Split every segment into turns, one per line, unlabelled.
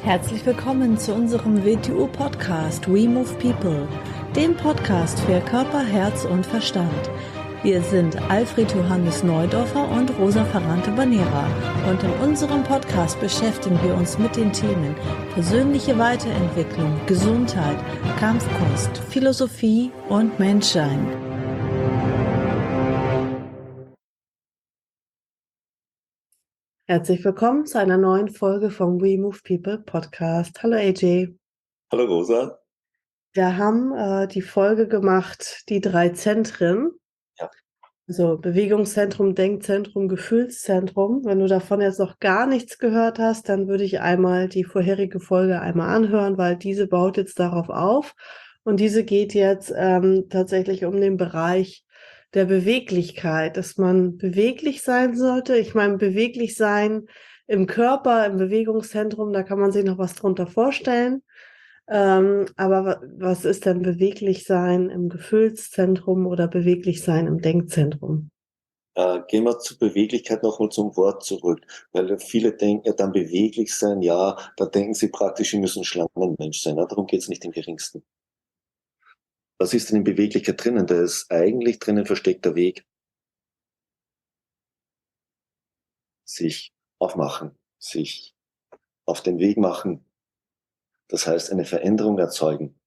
Herzlich willkommen zu unserem WTU-Podcast We Move People, dem Podcast für Körper, Herz und Verstand. Wir sind Alfred Johannes Neudorfer und Rosa Ferrante-Banera und in unserem Podcast beschäftigen wir uns mit den Themen persönliche Weiterentwicklung, Gesundheit, Kampfkunst, Philosophie und Menschsein. Herzlich willkommen zu einer neuen Folge vom We Move People Podcast. Hallo AJ.
Hallo Rosa.
Wir haben die Folge gemacht, die 3 Zentren.
Ja.
Also Bewegungszentrum, Denkzentrum, Gefühlszentrum. Wenn du davon jetzt noch gar nichts gehört hast, dann würde ich einmal die vorherige Folge einmal anhören, weil diese baut jetzt darauf auf. Und diese geht jetzt tatsächlich um den Bereich der Beweglichkeit, dass man beweglich sein sollte. Ich meine, beweglich sein im Körper, im Bewegungszentrum, da kann man sich noch was drunter vorstellen. Aber was ist denn beweglich sein im Gefühlszentrum oder beweglich sein im Denkzentrum?
Gehen wir zur Beweglichkeit nochmal zum Wort zurück, weil viele denken ja dann beweglich sein, ja, da denken sie praktisch, sie müssen Schlangenmensch sein. Ja, darum geht es nicht im geringsten. Was ist denn in Beweglichkeit drinnen? Da ist eigentlich drinnen versteckter Weg. Sich aufmachen, sich auf den Weg machen. Das heißt, eine Veränderung erzeugen.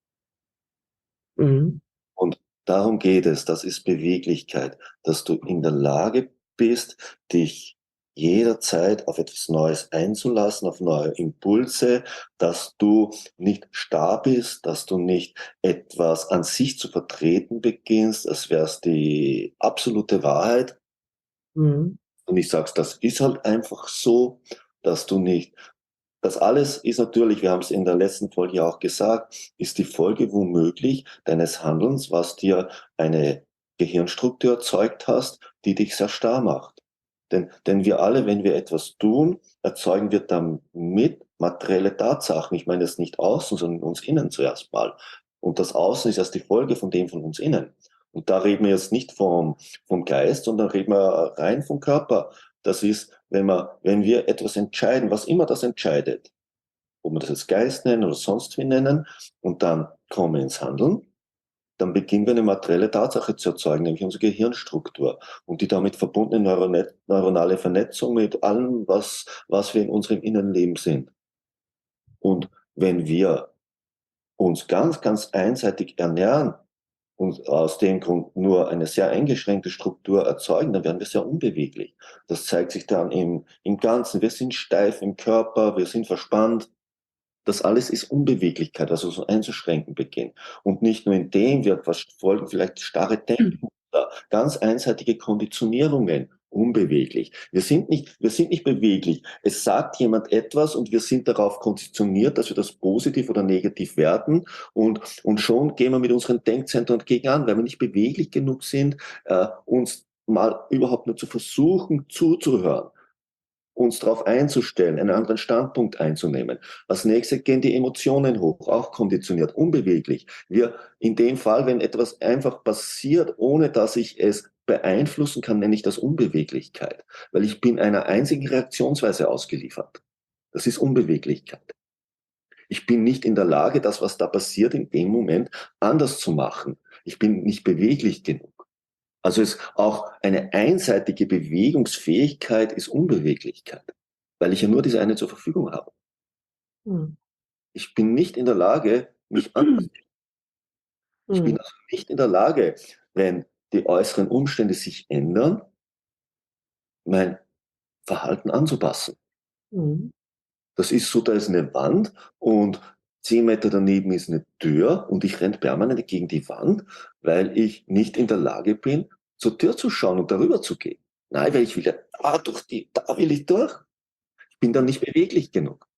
Mhm.
Und darum geht es, das ist Beweglichkeit, dass du in der Lage bist, dich jederzeit auf etwas Neues einzulassen, auf neue Impulse, dass du nicht starr bist, dass du nicht etwas an sich zu vertreten beginnst, als wäre es die absolute Wahrheit.
Mhm.
Und ich sag's, das ist halt einfach so, dass du nicht. Das alles ist natürlich, wir haben es in der letzten Folge ja auch gesagt, ist die Folge womöglich deines Handelns, was dir eine Gehirnstruktur erzeugt hast, die dich sehr starr macht. Denn wir alle, wenn wir etwas tun, erzeugen wir damit materielle Tatsachen. Ich meine jetzt nicht außen, sondern uns innen zuerst mal. Und das Außen ist erst die Folge von dem von uns innen. Und da reden wir jetzt nicht vom Geist, sondern reden wir rein vom Körper. Das ist, wenn wir etwas entscheiden, was immer das entscheidet, ob wir das jetzt Geist nennen oder sonst wie nennen, und dann kommen wir ins Handeln, dann beginnen wir eine materielle Tatsache zu erzeugen, nämlich unsere Gehirnstruktur und die damit verbundene neuronale Vernetzung mit allem, was wir in unserem inneren Leben sind. Und wenn wir uns ganz, ganz einseitig ernähren und aus dem Grund nur eine sehr eingeschränkte Struktur erzeugen, dann werden wir sehr unbeweglich. Das zeigt sich dann im Ganzen. Wir sind steif im Körper, wir sind verspannt. Das alles ist Unbeweglichkeit, also so einzuschränken beginnt. Und nicht nur in dem wird was folgen, vielleicht starre Denkmuster, ganz einseitige Konditionierungen, unbeweglich. Wir sind nicht beweglich. Es sagt jemand etwas und wir sind darauf konditioniert, dass wir das positiv oder negativ werten und schon gehen wir mit unseren Denkzentren gegen an, weil wir nicht beweglich genug sind, uns mal überhaupt nur zu versuchen zuzuhören, uns darauf einzustellen, einen anderen Standpunkt einzunehmen. Als nächstes gehen die Emotionen hoch, auch konditioniert, unbeweglich. Wir, in dem Fall, wenn etwas einfach passiert, ohne dass ich es beeinflussen kann, nenne ich das Unbeweglichkeit, weil ich bin einer einzigen Reaktionsweise ausgeliefert. Das ist Unbeweglichkeit. Ich bin nicht in der Lage, das, was da passiert, in dem Moment anders zu machen. Ich bin nicht beweglich genug. Also ist auch eine einseitige Bewegungsfähigkeit ist Unbeweglichkeit, weil ich ja nur diese eine zur Verfügung habe.
Mhm.
Ich bin nicht in der Lage, mich anzupassen. Ich bin also nicht in der Lage, wenn die äußeren Umstände sich ändern, mein Verhalten anzupassen.
Mhm.
Das ist so, da ist eine Wand und 10 Meter daneben ist eine Tür und ich renne permanent gegen die Wand, weil ich nicht in der Lage bin, zur Tür zu schauen und darüber zu gehen. Nein, weil ich will ja da will ich durch. Ich bin dann nicht beweglich genug.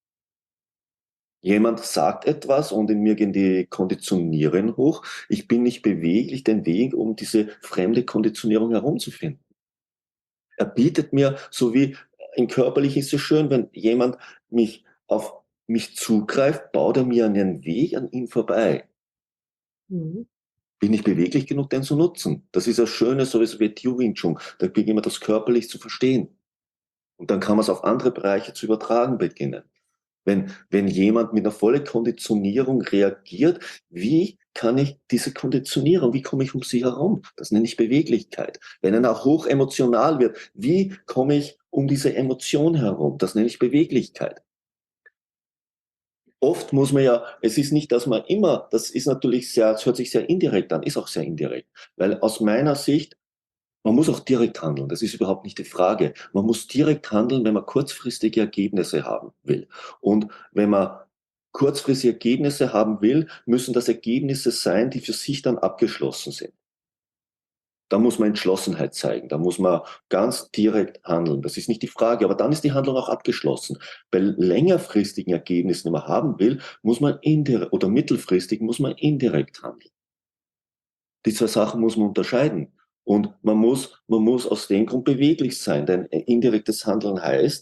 Jemand sagt etwas und in mir gehen die Konditionierungen hoch. Ich bin nicht beweglich den Weg, um diese fremde Konditionierung herumzufinden. Er bietet mir, so wie im Körperlichen ist es schön, wenn jemand auf mich zugreift, baut er mir einen Weg an ihm vorbei.
Mhm.
Bin ich beweglich genug, den zu nutzen? Das ist das Schöne, so wie Wing Chun. Da beginnt man das körperlich zu verstehen. Und dann kann man es auf andere Bereiche zu übertragen beginnen. Wenn jemand mit einer vollen Konditionierung reagiert, wie kann ich diese Konditionierung, wie komme ich um sie herum? Das nenne ich Beweglichkeit. Wenn einer auch hoch emotional wird, wie komme ich um diese Emotion herum? Das nenne ich Beweglichkeit. Oft muss man ja, es ist nicht, dass man immer, das ist natürlich sehr, es hört sich sehr indirekt an, ist auch sehr indirekt. Weil aus meiner Sicht, man muss auch direkt handeln, das ist überhaupt nicht die Frage. Man muss direkt handeln, wenn man kurzfristige Ergebnisse haben will. Und wenn man kurzfristige Ergebnisse haben will, müssen das Ergebnisse sein, die für sich dann abgeschlossen sind. Da muss man Entschlossenheit zeigen, da muss man ganz direkt handeln. Das ist nicht die Frage, aber dann ist die Handlung auch abgeschlossen. Bei längerfristigen Ergebnissen, die man haben will, muss man indirekt oder mittelfristig muss man indirekt handeln. Die zwei Sachen muss man unterscheiden. Und man muss aus dem Grund beweglich sein, denn indirektes Handeln heißt,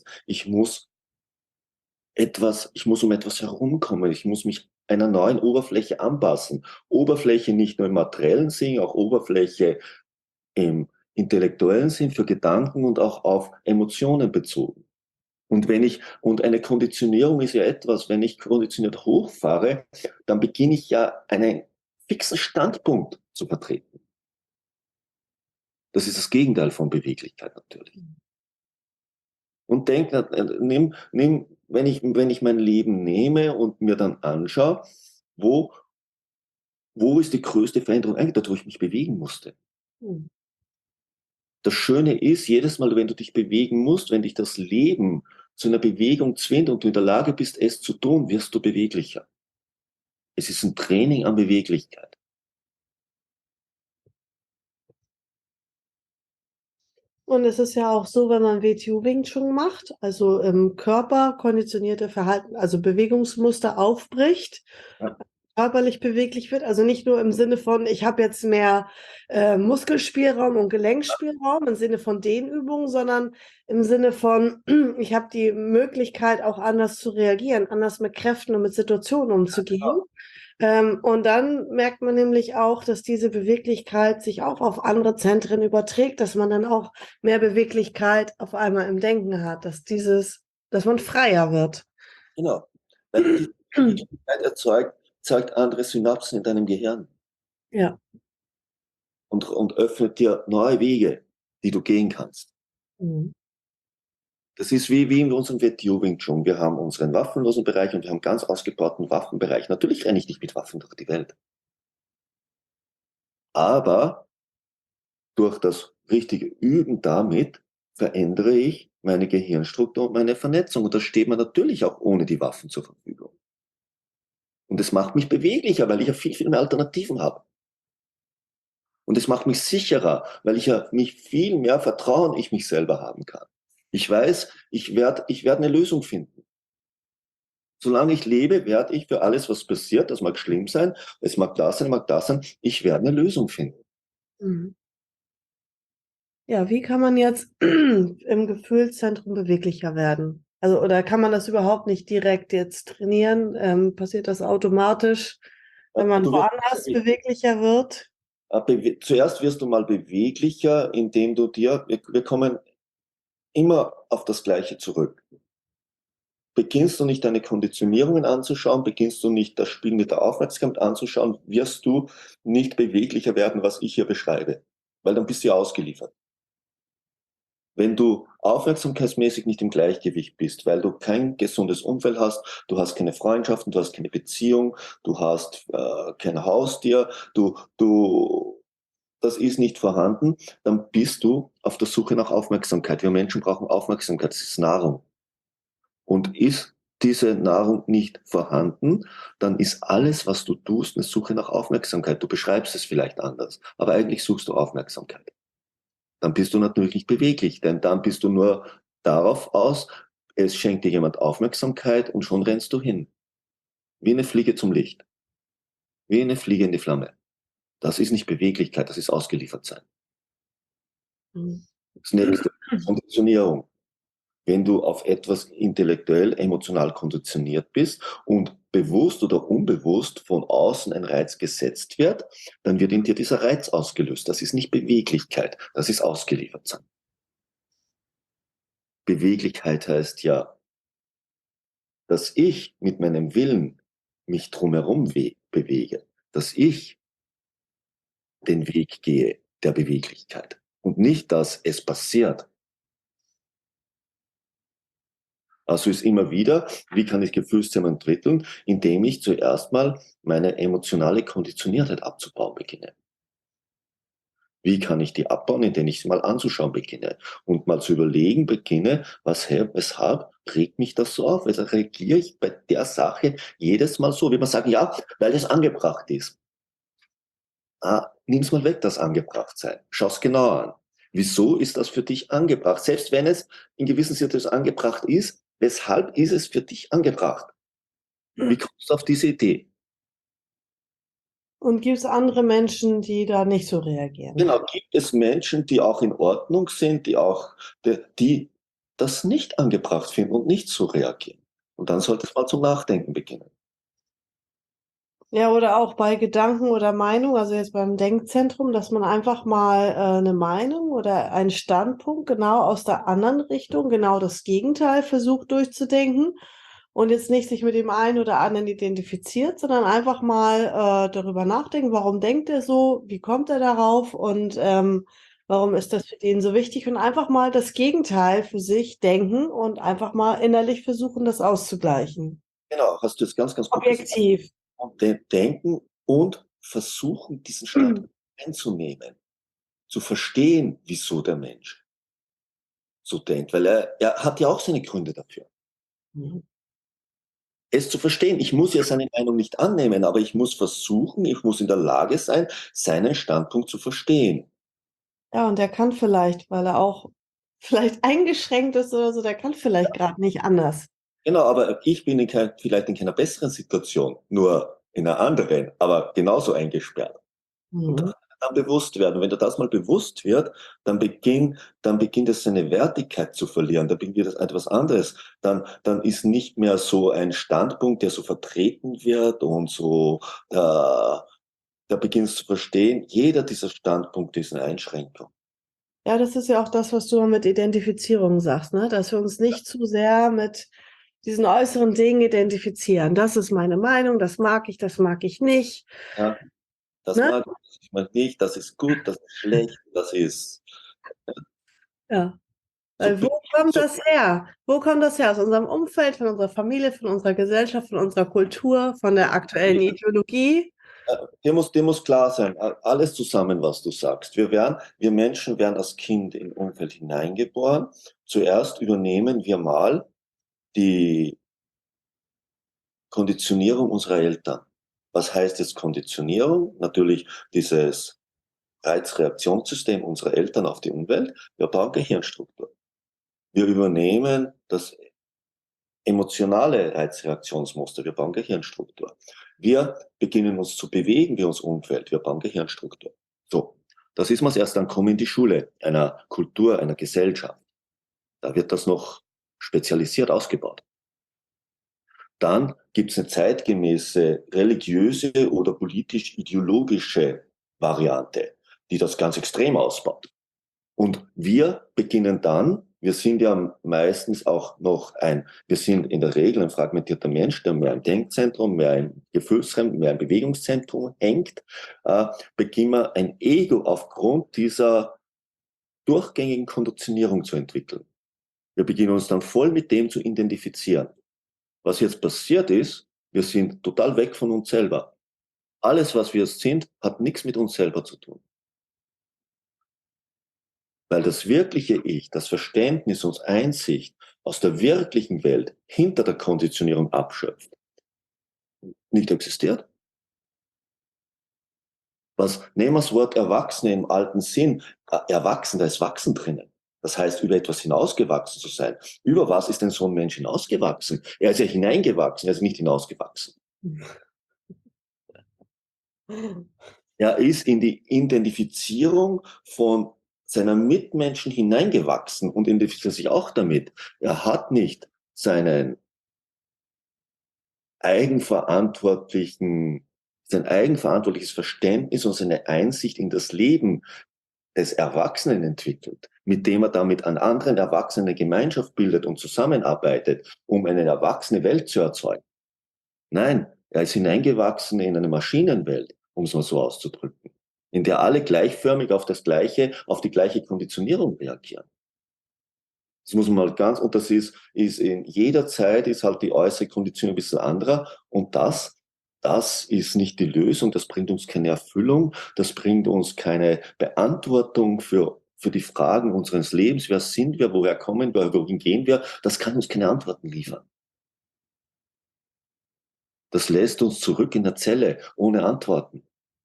ich muss um etwas herumkommen, ich muss mich einer neuen Oberfläche anpassen. Oberfläche nicht nur im materiellen Sinn, auch Oberfläche im intellektuellen Sinn für Gedanken und auch auf Emotionen bezogen. Und eine Konditionierung ist ja etwas, wenn ich konditioniert hochfahre, dann beginne ich ja einen fixen Standpunkt zu vertreten. Das ist das Gegenteil von Beweglichkeit natürlich. Und wenn ich mein Leben nehme und mir dann anschaue, wo, wo ist die größte Veränderung eigentlich, da wo ich mich bewegen musste.
Mhm.
Das Schöne ist, jedes Mal, wenn du dich bewegen musst, wenn dich das Leben zu einer Bewegung zwingt und du in der Lage bist, es zu tun, wirst du beweglicher. Es ist ein Training an Beweglichkeit.
Und es ist ja auch so, wenn man WTU Wing Chun macht, also im Körper konditionierte Verhalten, also Bewegungsmuster aufbricht,
Ja,
körperlich beweglich wird, also nicht nur im Sinne von, ich habe jetzt mehr Muskelspielraum und Gelenkspielraum im Sinne von Dehnübungen, sondern im Sinne von, ich habe die Möglichkeit, auch anders zu reagieren, anders mit Kräften und mit Situationen umzugehen. Und dann merkt man nämlich auch, dass diese Beweglichkeit sich auch auf andere Zentren überträgt, dass man dann auch mehr Beweglichkeit auf einmal im Denken hat, dass man freier wird.
genau. Weil die Beweglichkeit zeigt andere Synapsen in deinem Gehirn
Ja.
und öffnet dir neue Wege, die du gehen kannst.
Mhm.
Das ist wie in unserem WTO Wing Chun. Wir haben unseren waffenlosen Bereich und wir haben ganz ausgebauten Waffenbereich. Natürlich renne ich nicht mit Waffen durch die Welt. Aber durch das richtige Üben damit verändere ich meine Gehirnstruktur und meine Vernetzung. Und das steht mir natürlich auch ohne die Waffen zur Verfügung. Und es macht mich beweglicher, weil ich ja viel mehr Alternativen habe. Und es macht mich sicherer, weil ich ja mich viel mehr Vertrauen ich mich selber haben kann. Ich weiß, ich werd eine Lösung finden. Solange ich lebe, werde ich für alles, was passiert, das mag schlimm sein, es mag das sein, ich werde eine Lösung finden.
Mhm. Ja, wie kann man jetzt im Gefühlszentrum beweglicher werden? Also, oder kann man das überhaupt nicht direkt jetzt trainieren? Passiert das automatisch, wenn man
Du wirst
woanders beweglicher wird?
zuerst wirst du mal beweglicher, indem du wir kommen immer auf das Gleiche zurück. Beginnst du nicht deine Konditionierungen anzuschauen, beginnst du nicht das Spiel mit der Aufmerksamkeit anzuschauen, wirst du nicht beweglicher werden, was ich hier beschreibe. Weil dann bist du ja ausgeliefert. Wenn du aufmerksamkeitsmäßig nicht im Gleichgewicht bist, weil du kein gesundes Umfeld hast, du hast keine Freundschaften, du hast keine Beziehung, du hast kein Haustier, das ist nicht vorhanden, dann bist du auf der Suche nach Aufmerksamkeit. Wir Menschen brauchen Aufmerksamkeit, das ist Nahrung. Und ist diese Nahrung nicht vorhanden, dann ist alles, was du tust, eine Suche nach Aufmerksamkeit. Du beschreibst es vielleicht anders, aber eigentlich suchst du Aufmerksamkeit. Dann bist du natürlich nicht beweglich, denn dann bist du nur darauf aus, es schenkt dir jemand Aufmerksamkeit und schon rennst du hin. Wie eine Fliege zum Licht. Wie eine Fliege in die Flamme. Das ist nicht Beweglichkeit, das ist ausgeliefert sein.
Mhm.
Das nächste, Konditionierung. Wenn du auf etwas intellektuell, emotional konditioniert bist und bewusst oder unbewusst von außen ein Reiz gesetzt wird, dann wird in dir dieser Reiz ausgelöst. Das ist nicht Beweglichkeit, das ist ausgeliefert sein. Beweglichkeit heißt ja dass ich mit meinem Willen mich drumherum bewege, dass ich den Weg gehe der Beweglichkeit und nicht, dass es passiert. Also ist immer wieder, wie kann ich Gefühlssystem entwickeln, indem ich zuerst mal meine emotionale Konditioniertheit abzubauen beginne. Wie kann ich die abbauen, indem ich sie mal anzuschauen beginne und mal zu überlegen beginne, weshalb regt mich das so auf? Weshalb reagiere ich bei der Sache jedes Mal so? Wie man sagen, ja, weil es angebracht ist. Nimm's mal weg, das Angebrachtsein. Schau's genauer an. Wieso ist das für dich angebracht? Selbst wenn es in gewissen Situationen angebracht ist, weshalb ist es für dich angebracht? Wie kommst du auf diese Idee?
Und gibt es andere Menschen, die da nicht so reagieren?
Genau, gibt es Menschen, die auch in Ordnung sind, die das nicht angebracht finden und nicht so reagieren. Und dann sollte es mal zum Nachdenken beginnen.
Ja, oder auch bei Gedanken oder Meinung, also jetzt beim Denkzentrum, dass man einfach mal eine Meinung oder einen Standpunkt genau aus der anderen Richtung, genau das Gegenteil versucht durchzudenken und jetzt nicht sich mit dem einen oder anderen identifiziert, sondern einfach mal darüber nachdenken, warum denkt er so, wie kommt er darauf und warum ist das für den so wichtig und einfach mal das Gegenteil für sich denken und einfach mal innerlich versuchen, das auszugleichen.
Genau, hast du jetzt ganz, ganz gut gesagt.
Objektiv.
Und denken und versuchen, diesen Standpunkt einzunehmen, zu verstehen, wieso der Mensch so denkt, weil er hat ja auch seine Gründe dafür.
Mhm.
Es zu verstehen. Ich muss ja seine Meinung nicht annehmen, aber ich muss versuchen, ich muss in der Lage sein, seinen Standpunkt zu verstehen.
Ja, und der kann vielleicht, weil er auch vielleicht eingeschränkt ist oder so, der kann vielleicht gerade nicht anders.
Genau, aber ich bin vielleicht in keiner besseren Situation, nur in einer anderen, aber genauso eingesperrt. Und das
Mhm.
kann dann bewusst werden. Und wenn dir das mal bewusst wird, dann beginnt es seine Wertigkeit zu verlieren. Dann beginnt es etwas anderes. Dann ist nicht mehr so ein Standpunkt, der so vertreten wird und so, da beginnst du zu verstehen, jeder dieser Standpunkte ist eine Einschränkung.
Ja, das ist ja auch das, was du mit Identifizierung sagst, ne? Dass wir uns nicht zu sehr mit diesen äußeren Dingen identifizieren. Das ist meine Meinung, das mag ich nicht,
Ja, das
ne?
mag ich, das mag nicht, das ist gut, das ist schlecht, das ist
Ja.
so,
Weil wo kommt das her? Wo kommt das her? Aus unserem Umfeld, von unserer Familie, von unserer Gesellschaft, von unserer Kultur, von der aktuellen Ideologie?
dir muss klar sein, alles zusammen, was du sagst. Wir Menschen werden als Kind in Umfeld hineingeboren. Zuerst übernehmen wir mal die Konditionierung unserer Eltern. Was heißt jetzt Konditionierung? Natürlich dieses Reizreaktionssystem unserer Eltern auf die Umwelt. Wir bauen Gehirnstruktur. Wir übernehmen das emotionale Reizreaktionsmuster. Wir bauen Gehirnstruktur. Wir beginnen uns zu bewegen wie unser Umfeld. Wir bauen Gehirnstruktur. So, das ist mal das Erste. Dann kommen wir in die Schule, einer Kultur, einer Gesellschaft. Da wird das noch spezialisiert ausgebaut. Dann gibt es eine zeitgemäße religiöse oder politisch-ideologische Variante, die das ganz extrem ausbaut. Und wir beginnen dann, wir sind ja meistens auch noch wir sind in der Regel ein fragmentierter Mensch, der mehr im Denkzentrum, mehr im Gefühlszentrum, mehr im Bewegungszentrum hängt, beginnen wir ein Ego aufgrund dieser durchgängigen Konditionierung zu entwickeln. Wir beginnen uns dann voll mit dem zu identifizieren. Was jetzt passiert ist, wir sind total weg von uns selber. Alles, was wir sind, hat nichts mit uns selber zu tun. Weil das wirkliche Ich, das Verständnis und Einsicht aus der wirklichen Welt hinter der Konditionierung abschöpft, nicht existiert. Nehmen wir das Wort Erwachsene im alten Sinn. Erwachsen, da ist Wachsen drinnen. Das heißt, über etwas hinausgewachsen zu sein. Über was ist denn so ein Mensch hinausgewachsen? Er ist ja hineingewachsen, er ist nicht hinausgewachsen. Er ist in die Identifizierung von seiner Mitmenschen hineingewachsen und identifiziert sich auch damit. Er hat nicht seinen sein eigenverantwortliches Verständnis und seine Einsicht in das Leben des Erwachsenen entwickelt. mit dem er dann mit einer anderen Erwachsenen Gemeinschaft bildet und zusammenarbeitet, um eine erwachsene Welt zu erzeugen. Nein, er ist hineingewachsen in eine Maschinenwelt, um es mal so auszudrücken, in der alle gleichförmig auf das Gleiche, auf die gleiche Konditionierung reagieren. Das muss man mal ganz, und das ist in jeder Zeit ist halt die äußere Kondition ein bisschen anderer, und das ist nicht die Lösung, das bringt uns keine Erfüllung, das bringt uns keine Beantwortung für die Fragen unseres Lebens. Wer sind wir, woher kommen wir, wohin gehen wir? Das kann uns keine Antworten liefern. Das lässt uns zurück in der Zelle, ohne Antworten.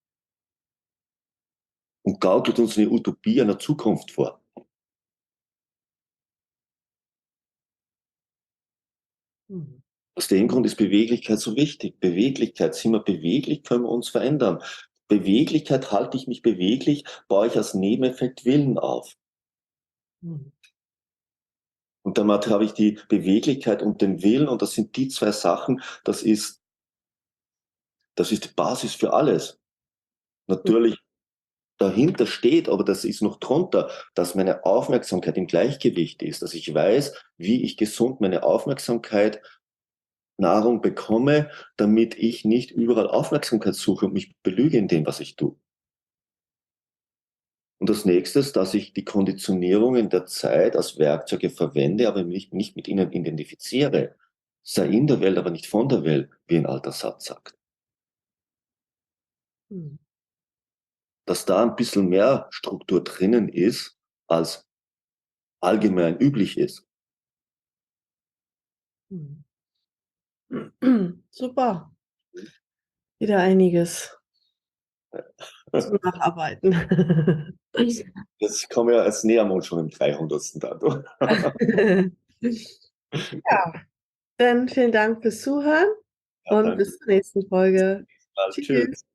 Und gaukelt uns eine Utopie einer Zukunft vor. Aus dem Grund ist Beweglichkeit so wichtig. Beweglichkeit, sind wir beweglich, können wir uns verändern. Beweglichkeit, halte ich mich beweglich, baue ich als Nebeneffekt Willen auf. Und damit habe ich die Beweglichkeit und den Willen, und das sind die zwei Sachen, das ist die Basis für alles. Natürlich dahinter steht, aber das ist noch drunter, dass meine Aufmerksamkeit im Gleichgewicht ist, dass ich weiß, wie ich gesund meine Aufmerksamkeit, Nahrung bekomme, damit ich nicht überall Aufmerksamkeit suche und mich belüge in dem, was ich tue. Und das nächste ist, dass ich die Konditionierungen der Zeit als Werkzeuge verwende, aber mich nicht mit ihnen identifiziere. Sei in der Welt, aber nicht von der Welt, wie ein alter Satz sagt. Dass da ein bisschen mehr Struktur drinnen ist, als allgemein üblich ist.
Super. Wieder einiges zum Nacharbeiten.
Jetzt kommen wir als näher uns schon im 300. Datum.
Ja, dann vielen Dank fürs Zuhören und bis zur nächsten Folge. Tschüss.